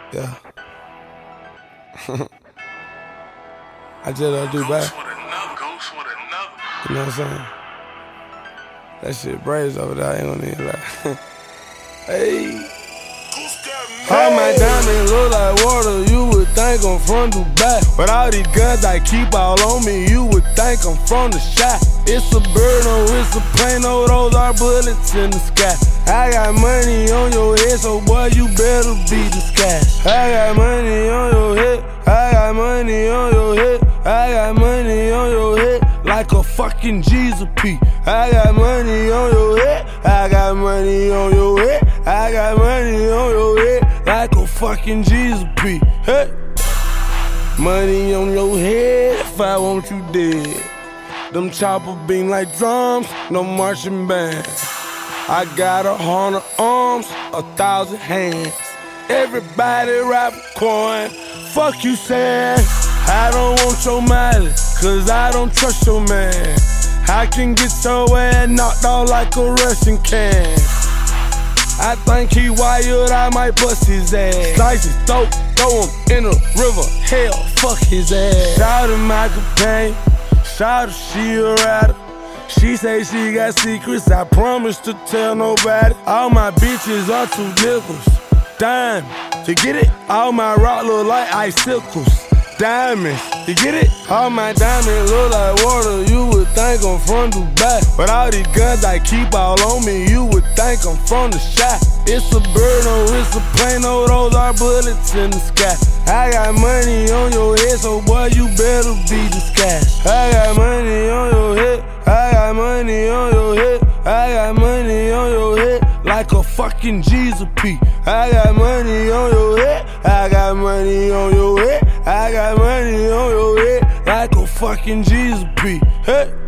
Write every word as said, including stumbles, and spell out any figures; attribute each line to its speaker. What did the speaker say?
Speaker 1: Yeah. I just don't do bad. You know what I'm saying? That shit braids over there, I ain't gonna even lie. Hey. All my diamonds look like water, you would think I'm from Dubai. But all these guns I keep all on me, you would think I'm from the shot. It's a bird, no, it's a plane, no, those are bullets in the sky. I got money on your head, so boy, you better be disguised. I got money on your head, I got money on your head, I got money on your head, like a fucking Jesus P. I got money on your head, I got money on your head, I got money on your head, like a fucking Jesus P. Hey, money on your head if I want you dead. Them chopper beam like drums, no marching band. I got a hundred arms, a thousand hands. Everybody rap a coin, fuck you saying. I don't want your mileage, cause I don't trust your man. I can get your ass knocked out like a Russian can. I think he wired, I might bust his ass. Slice his throat, throw him in the river, hell, fuck his ass. Shout out my companion, shout out she a rider. She say she got secrets, I promise to tell nobody. All my bitches are two nickels, dime, you get it? All my rock look like icicles, diamonds, you get it? All my diamonds look like water, you would think I'm from Dubai. But all these guns I keep all on me, you would think I'm from the shot. It's a bird, no, it's a plane, no, those are bullets in the sky. I got money on your head, so boy, you better be disguised. I got money on your head, I got money on your head, I got money on your head, like a fucking Jesus P. I got money on your head, I got money on your head, I got money on your head, like a fucking Jesus P. Hey.